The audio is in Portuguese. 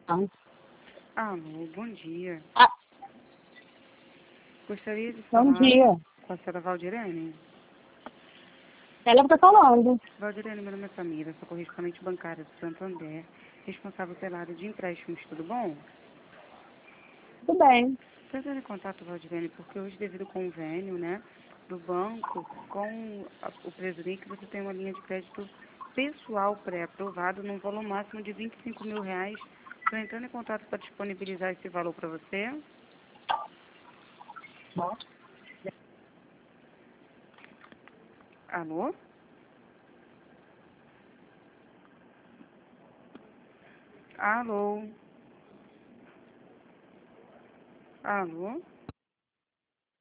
Não. Alô, bom dia. Ah, Gostaria de bom falar dia. com a senhora Valdirene. Ela que tá falando. Valdirene, meu nome é Samira, sou correspondente bancária do Santander, responsável pela área de empréstimos, tudo bom? Tudo bem. Estou entrando em contato, Valdirene, porque hoje, devido ao convênio, né, do banco com o Presulink, você tem uma linha de crédito pessoal pré-aprovado num valor máximo de R$ 25 mil. Estou entrando em contato para disponibilizar esse valor para você. Alô? Alô? Alô?